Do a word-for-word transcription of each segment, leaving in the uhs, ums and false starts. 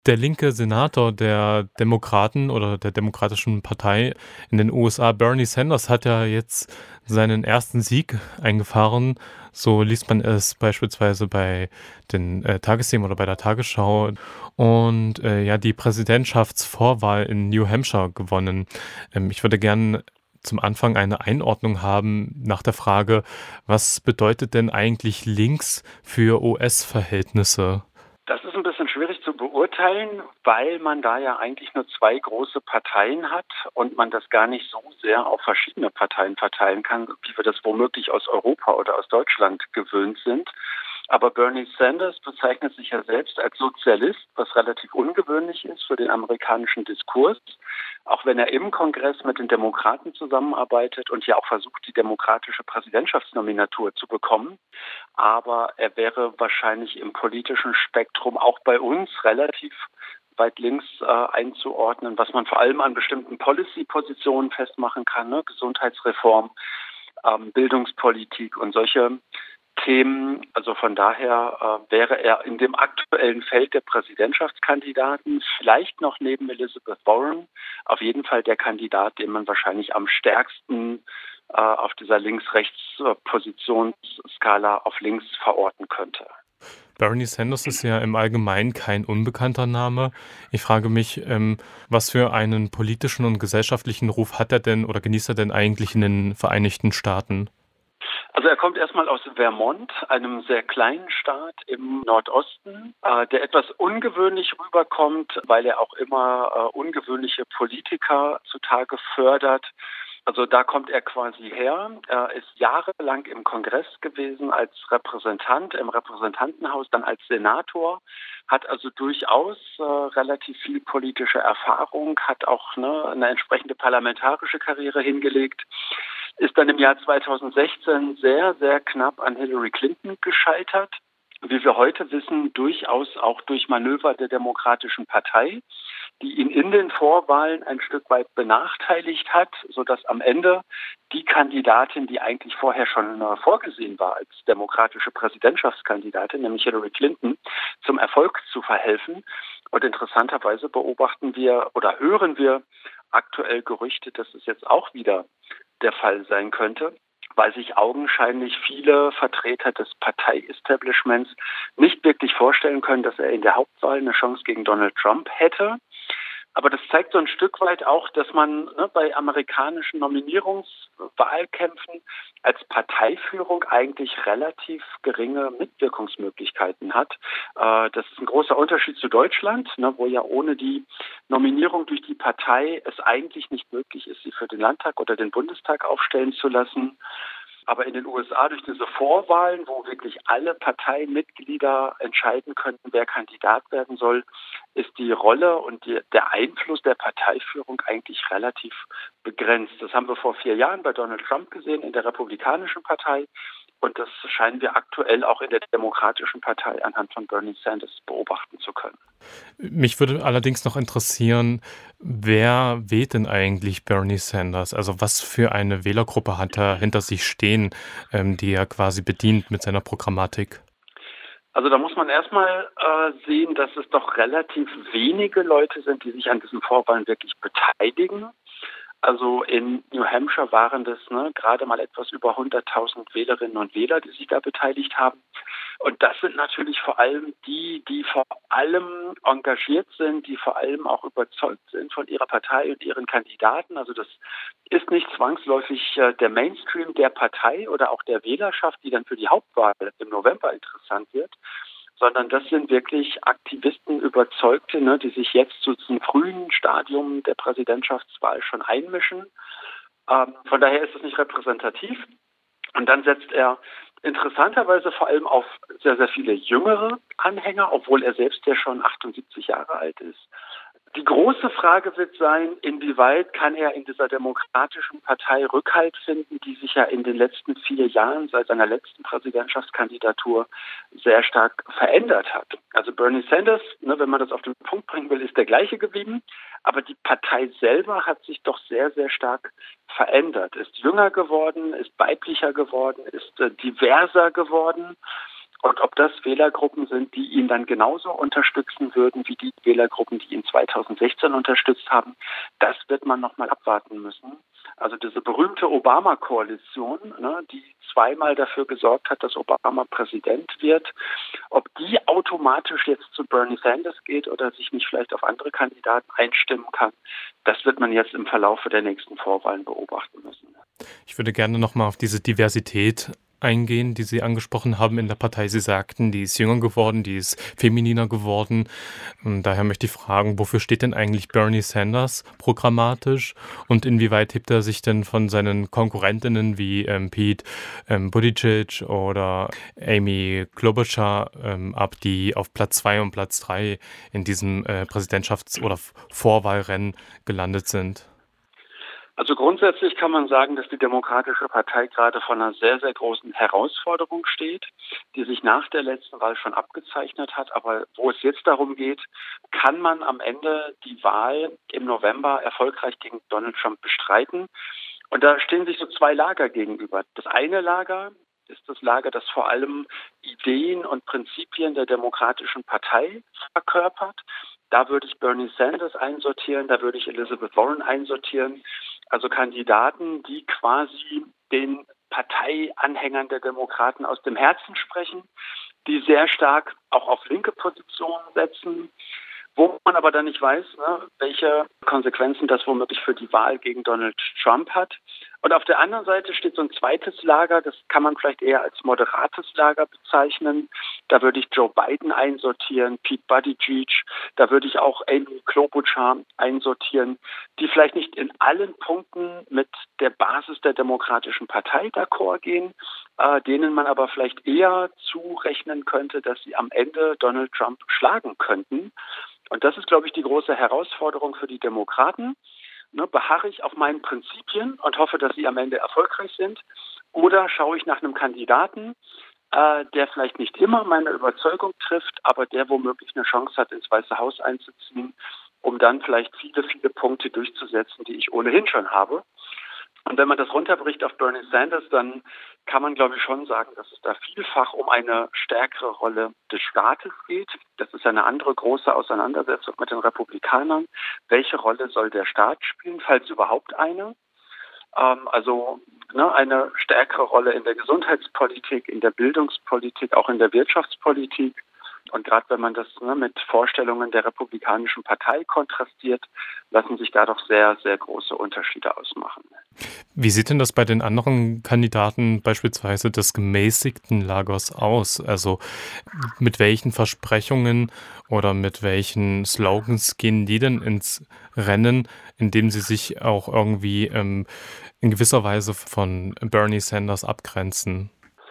Der linke Senator der Demokraten oder der Demokratischen Partei in den U S A, Bernie Sanders, hat ja jetzt seinen ersten Sieg eingefahren. So liest man es beispielsweise bei den äh, Tagesthemen oder bei der Tagesschau. Und äh, ja, die Präsidentschaftsvorwahl in New Hampshire gewonnen. Ähm, ich würde gerne zum Anfang eine Einordnung haben nach der Frage, was bedeutet denn eigentlich links für U S-Verhältnisse? Das ist ein bisschen schwierig zu beurteilen, weil man da ja eigentlich nur zwei große Parteien hat und man das gar nicht so sehr auf verschiedene Parteien verteilen kann, wie wir das womöglich aus Europa oder aus Deutschland gewöhnt sind. Aber Bernie Sanders bezeichnet sich ja selbst als Sozialist, was relativ ungewöhnlich ist für den amerikanischen Diskurs, auch wenn er im Kongress mit den Demokraten zusammenarbeitet und ja auch versucht, die demokratische Präsidentschaftsnominatur zu bekommen. Aber er wäre wahrscheinlich im politischen Spektrum auch bei uns relativ weit links äh, einzuordnen, was man vor allem an bestimmten Policy-Positionen festmachen kann, ne? Gesundheitsreform, ähm, Bildungspolitik und solche Themen. Also von daher äh, wäre er in dem aktuellen Feld der Präsidentschaftskandidaten vielleicht noch neben Elizabeth Warren auf jeden Fall der Kandidat, den man wahrscheinlich am stärksten äh, auf dieser Links-Rechts-Positionsskala auf links verorten könnte. Bernie Sanders ist ja im Allgemeinen kein unbekannter Name. Ich frage mich, ähm, was für einen politischen und gesellschaftlichen Ruf hat er denn oder genießt er denn eigentlich in den Vereinigten Staaten? Also er kommt erstmal aus Vermont, einem sehr kleinen Staat im Nordosten, äh, der etwas ungewöhnlich rüberkommt, weil er auch immer äh, ungewöhnliche Politiker zutage fördert. Also da kommt er quasi her. Er ist jahrelang im Kongress gewesen als Repräsentant, im Repräsentantenhaus, dann als Senator, hat also durchaus äh, relativ viel politische Erfahrung, hat auch ne, eine entsprechende parlamentarische Karriere hingelegt, ist dann im Jahr zweitausendsechzehn sehr, sehr knapp an Hillary Clinton gescheitert. Wie wir heute wissen, durchaus auch durch Manöver der Demokratischen Partei, die ihn in den Vorwahlen ein Stück weit benachteiligt hat, sodass am Ende die Kandidatin, die eigentlich vorher schon äh, vorgesehen war als demokratische Präsidentschaftskandidatin, nämlich Hillary Clinton, zum Erfolg zu verhelfen. Und interessanterweise beobachten wir oder hören wir aktuell Gerüchte, dass es jetzt auch wieder der Fall sein könnte, weil sich augenscheinlich viele Vertreter des Partei-Establishments nicht wirklich vorstellen können, dass er in der Hauptwahl eine Chance gegen Donald Trump hätte. Aber das zeigt so ein Stück weit auch, dass man ne, bei amerikanischen Nominierungswahlkämpfen als Parteiführung eigentlich relativ geringe Mitwirkungsmöglichkeiten hat. Äh, das ist ein großer Unterschied zu Deutschland, ne, wo ja ohne die Nominierung durch die Partei es eigentlich nicht möglich ist, sie für den Landtag oder den Bundestag aufstellen zu lassen. Aber in den U S A durch diese Vorwahlen, wo wirklich alle Parteimitglieder entscheiden können, wer Kandidat werden soll, ist die Rolle und die, der Einfluss der Parteiführung eigentlich relativ begrenzt. Das haben wir vor vier Jahren bei Donald Trump gesehen in der Republikanischen Partei. Und das scheinen wir aktuell auch in der Demokratischen Partei anhand von Bernie Sanders beobachten zu können. Mich würde allerdings noch interessieren, wer wählt denn eigentlich Bernie Sanders? Also was für eine Wählergruppe hat er hinter sich stehen, ähm, die er quasi bedient mit seiner Programmatik? Also da muss man erstmal äh, sehen, dass es doch relativ wenige Leute sind, die sich an diesen Vorwahlen wirklich beteiligen. Also in New Hampshire waren das ne, gerade mal etwas über hunderttausend Wählerinnen und Wähler, die sich da beteiligt haben. Und das sind natürlich vor allem die, die vor allem engagiert sind, die vor allem auch überzeugt sind von ihrer Partei und ihren Kandidaten. Also das ist nicht zwangsläufig äh, der Mainstream der Partei oder auch der Wählerschaft, die dann für die Hauptwahl im November interessant wird, sondern das sind wirklich Aktivisten, Überzeugte, ne, die sich jetzt zu diesem frühen Stadium der Präsidentschaftswahl schon einmischen. Ähm, von daher ist es nicht repräsentativ. Und dann setzt er interessanterweise vor allem auf sehr, sehr viele jüngere Anhänger, obwohl er selbst ja schon achtundsiebzig Jahre alt ist. Die große Frage wird sein, inwieweit kann er in dieser demokratischen Partei Rückhalt finden, die sich ja in den letzten vier Jahren seit seiner letzten Präsidentschaftskandidatur sehr stark verändert hat. Also Bernie Sanders, ne, wenn man das auf den Punkt bringen will, ist der gleiche geblieben, aber die Partei selber hat sich doch sehr, sehr stark verändert, ist jünger geworden, ist weiblicher geworden, ist äh, diverser geworden. Und ob das Wählergruppen sind, die ihn dann genauso unterstützen würden wie die Wählergruppen, die ihn zweitausendsechzehn unterstützt haben, das wird man nochmal abwarten müssen. Also diese berühmte Obama-Koalition, ne, die zweimal dafür gesorgt hat, dass Obama Präsident wird, ob die automatisch jetzt zu Bernie Sanders geht oder sich nicht vielleicht auf andere Kandidaten einstimmen kann, das wird man jetzt im Verlaufe der nächsten Vorwahlen beobachten müssen. Ich würde gerne nochmal auf diese Diversität eingehen, die Sie angesprochen haben in der Partei. Sie sagten, die ist jünger geworden, die ist femininer geworden. Und daher möchte ich fragen, wofür steht denn eigentlich Bernie Sanders programmatisch und inwieweit hebt er sich denn von seinen Konkurrentinnen wie ähm, Pete ähm, Buttigieg oder Amy Klobuchar ähm, ab, die auf Platz zwei und Platz drei in diesem äh, Präsidentschafts- oder Vorwahlrennen gelandet sind? Also grundsätzlich kann man sagen, dass die Demokratische Partei gerade vor einer sehr, sehr großen Herausforderung steht, die sich nach der letzten Wahl schon abgezeichnet hat. Aber wo es jetzt darum geht, kann man am Ende die Wahl im November erfolgreich gegen Donald Trump bestreiten? Und da stehen sich so zwei Lager gegenüber. Das eine Lager ist das Lager, das vor allem Ideen und Prinzipien der Demokratischen Partei verkörpert. Da würde ich Bernie Sanders einsortieren, da würde ich Elizabeth Warren einsortieren. Also Kandidaten, die quasi den Parteianhängern der Demokraten aus dem Herzen sprechen, die sehr stark auch auf linke Positionen setzen, wo man aber dann nicht weiß, ne, welche Konsequenzen das womöglich für die Wahl gegen Donald Trump hat. Und auf der anderen Seite steht so ein zweites Lager, das kann man vielleicht eher als moderates Lager bezeichnen. Da würde ich Joe Biden einsortieren, Pete Buttigieg, da würde ich auch Amy Klobuchar einsortieren, die vielleicht nicht in allen Punkten mit der Basis der Demokratischen Partei d'accord gehen, äh, denen man aber vielleicht eher zurechnen könnte, dass sie am Ende Donald Trump schlagen könnten. Und das ist, glaube ich, die große Herausforderung für die Demokraten. Ne, beharre ich auf meinen Prinzipien und hoffe, dass sie am Ende erfolgreich sind? Oder schaue ich nach einem Kandidaten, äh, der vielleicht nicht immer meine Überzeugung trifft, aber der womöglich eine Chance hat, ins Weiße Haus einzuziehen, um dann vielleicht viele, viele Punkte durchzusetzen, die ich ohnehin schon habe? Und wenn man das runterbricht auf Bernie Sanders, dann kann man, glaube ich, schon sagen, dass es da vielfach um eine stärkere Rolle des Staates geht. Das ist eine andere große Auseinandersetzung mit den Republikanern. Welche Rolle soll der Staat spielen, falls überhaupt eine? Ähm, also ne, eine stärkere Rolle in der Gesundheitspolitik, in der Bildungspolitik, auch in der Wirtschaftspolitik. Und gerade wenn man das ne, mit Vorstellungen der Republikanischen Partei kontrastiert, lassen sich da doch sehr, sehr große Unterschiede ausmachen. Wie sieht denn das bei den anderen Kandidaten beispielsweise des gemäßigten Lagers aus? Also mit welchen Versprechungen oder mit welchen Slogans gehen die denn ins Rennen, indem sie sich auch irgendwie ähm, in gewisser Weise von Bernie Sanders abgrenzen?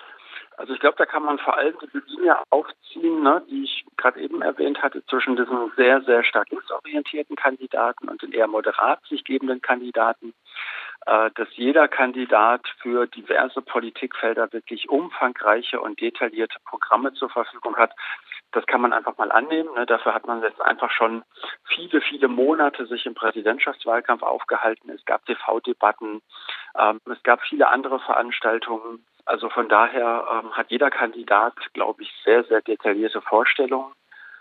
Also ich glaube, da kann man vor allem diese Linie aufziehen, ne, die ich gerade eben erwähnt hatte, zwischen diesem sehr, sehr stark linksorientierten Kandidaten und den eher moderat sich gebenden Kandidaten, äh, dass jeder Kandidat für diverse Politikfelder wirklich umfangreiche und detaillierte Programme zur Verfügung hat. Das kann man einfach mal annehmen. Ne? Dafür hat man jetzt einfach schon viele, viele Monate sich im Präsidentschaftswahlkampf aufgehalten. Es gab T V-Debatten, ähm, es gab viele andere Veranstaltungen. Also von daher ähm, hat jeder Kandidat, glaube ich, sehr, sehr detaillierte Vorstellungen.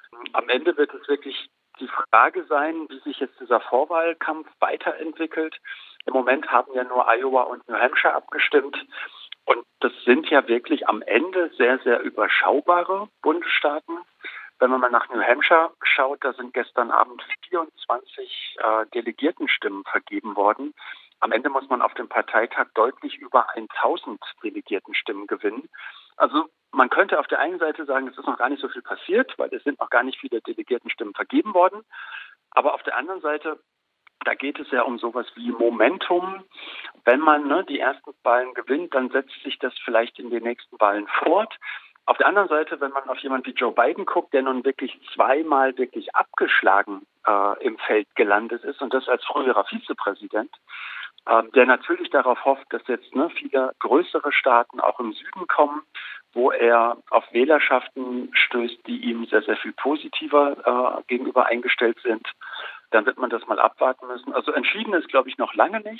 Am Ende wird es wirklich die Frage sein, wie sich jetzt dieser Vorwahlkampf weiterentwickelt. Im Moment haben ja nur Iowa und New Hampshire abgestimmt. Und das sind ja wirklich am Ende sehr, sehr überschaubare Bundesstaaten. Wenn man mal nach New Hampshire schaut, da sind gestern Abend vierundzwanzig äh, Delegiertenstimmen vergeben worden. Am Ende muss man auf dem Parteitag deutlich über tausend Delegiertenstimmen gewinnen. Also man könnte auf der einen Seite sagen, es ist noch gar nicht so viel passiert, weil es sind noch gar nicht viele Delegiertenstimmen vergeben worden. Aber auf der anderen Seite, da geht es ja um sowas wie Momentum. Wenn man ne, die ersten Wahlen gewinnt, dann setzt sich das vielleicht in den nächsten Wahlen fort. Auf der anderen Seite, wenn man auf jemanden wie Joe Biden guckt, der nun wirklich zweimal wirklich abgeschlagen äh, im Feld gelandet ist und das als früherer Vizepräsident, äh, der natürlich darauf hofft, dass jetzt ne, viele größere Staaten auch im Süden kommen, wo er auf Wählerschaften stößt, die ihm sehr, sehr viel positiver äh, gegenüber eingestellt sind, dann wird man das mal abwarten müssen. Also entschieden ist, glaube ich, noch lange nicht.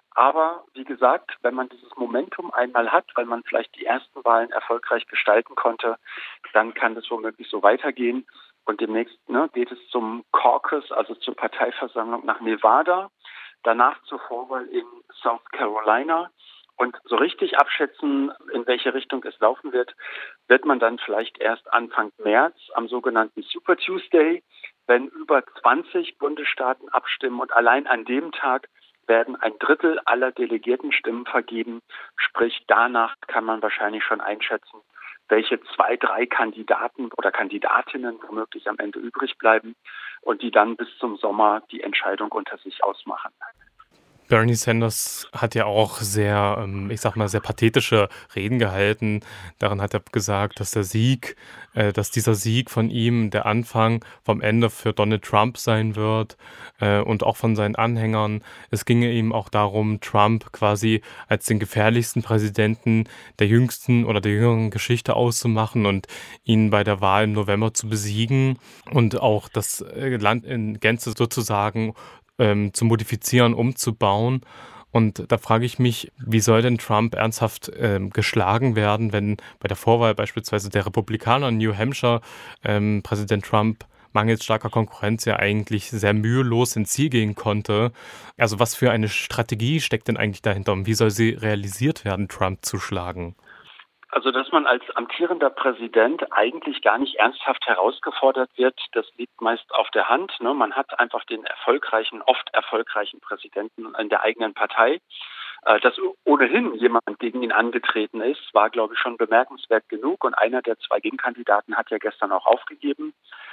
Aber wie gesagt, wenn man dieses Momentum einmal hat, weil man vielleicht die ersten Wahlen erfolgreich gestalten konnte, dann kann das womöglich so weitergehen. Und demnächst ne, geht es zum Caucus, also zur Parteiversammlung nach Nevada, danach zur Vorwahl in South Carolina. Und so richtig abschätzen, in welche Richtung es laufen wird, wird man dann vielleicht erst Anfang März am sogenannten Super Tuesday, wenn über zwanzig Bundesstaaten abstimmen und allein an dem Tag werden ein Drittel aller Delegiertenstimmen vergeben. Sprich, danach kann man wahrscheinlich schon einschätzen, welche zwei, drei Kandidaten oder Kandidatinnen womöglich am Ende übrig bleiben und die dann bis zum Sommer die Entscheidung unter sich ausmachen. Bernie Sanders hat ja auch sehr, ähm, ich sag mal, sehr pathetische Reden gehalten. Darin hat er gesagt, dass der Sieg, äh, dass dieser Sieg von ihm der Anfang vom Ende für Donald Trump sein wird, äh, und auch von seinen Anhängern. Es ginge ihm auch darum, Trump quasi als den gefährlichsten Präsidenten der jüngsten oder der jüngeren Geschichte auszumachen und ihn bei der Wahl im November zu besiegen und auch das äh, Land in Gänze sozusagen ähm, zu modifizieren, umzubauen. Und da frage ich mich, wie soll denn Trump ernsthaft ähm, geschlagen werden, wenn bei der Vorwahl beispielsweise der Republikaner in New Hampshire ähm, Präsident Trump mangels starker Konkurrenz ja eigentlich sehr mühelos ins Ziel gehen konnte. Also was für eine Strategie steckt denn eigentlich dahinter und wie soll sie realisiert werden, Trump zu schlagen? Also, dass man als amtierender Präsident eigentlich gar nicht ernsthaft herausgefordert wird, das liegt meist auf der Hand. Ne? Man hat einfach den erfolgreichen, oft erfolgreichen Präsidenten in der eigenen Partei. Äh, dass ohnehin jemand gegen ihn angetreten ist, war, glaube ich, schon bemerkenswert genug. Und einer der zwei Gegenkandidaten hat ja gestern auch aufgegeben.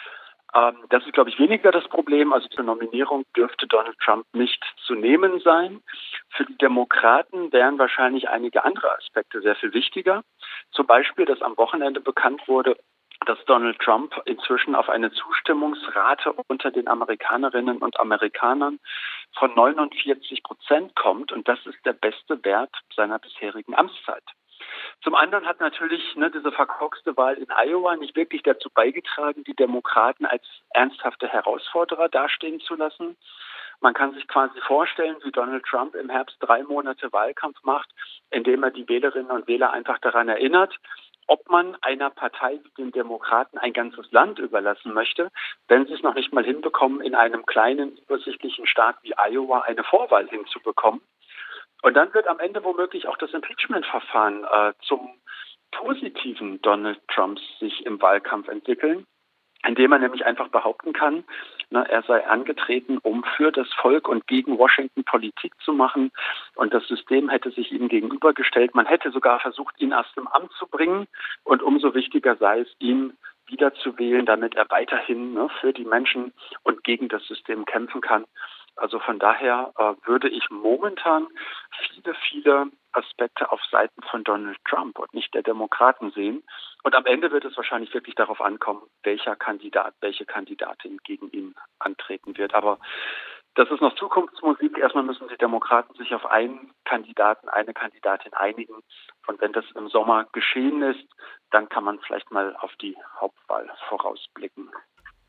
Ähm, das ist, glaube ich, weniger das Problem. Also die Nominierung dürfte Donald Trump nicht zu nehmen sein. Für die Demokraten wären wahrscheinlich einige andere Aspekte sehr viel wichtiger. Zum Beispiel, dass am Wochenende bekannt wurde, dass Donald Trump inzwischen auf eine Zustimmungsrate unter den Amerikanerinnen und Amerikanern von neunundvierzig Prozent kommt. Und das ist der beste Wert seiner bisherigen Amtszeit. Zum anderen hat natürlich ne, diese verkorkste Wahl in Iowa nicht wirklich dazu beigetragen, die Demokraten als ernsthafte Herausforderer dastehen zu lassen. Man kann sich quasi vorstellen, wie Donald Trump im Herbst drei Monate Wahlkampf macht, indem er die Wählerinnen und Wähler einfach daran erinnert, ob man einer Partei wie den Demokraten ein ganzes Land überlassen möchte, wenn sie es noch nicht mal hinbekommen, in einem kleinen, übersichtlichen Staat wie Iowa eine Vorwahl hinzubekommen. Und dann wird am Ende womöglich auch das Impeachment-Verfahren äh, zum positiven Donald Trumps sich im Wahlkampf entwickeln, indem er nämlich einfach behaupten kann, ne, er sei angetreten, um für das Volk und gegen Washington Politik zu machen. Und das System hätte sich ihm gegenübergestellt. Man hätte sogar versucht, ihn aus dem Amt zu bringen. Und umso wichtiger sei es, ihn wiederzuwählen, damit er weiterhin ne, für die Menschen und gegen das System kämpfen kann. Also von daher äh, würde ich momentan viele, viele Aspekte auf Seiten von Donald Trump und nicht der Demokraten sehen. Und am Ende wird es wahrscheinlich wirklich darauf ankommen, welcher Kandidat, welche Kandidatin gegen ihn antreten wird. Aber das ist noch Zukunftsmusik. Erstmal müssen die Demokraten sich auf einen Kandidaten, eine Kandidatin einigen. Und wenn das im Sommer geschehen ist, dann kann man vielleicht mal auf die Hauptwahl vorausblicken.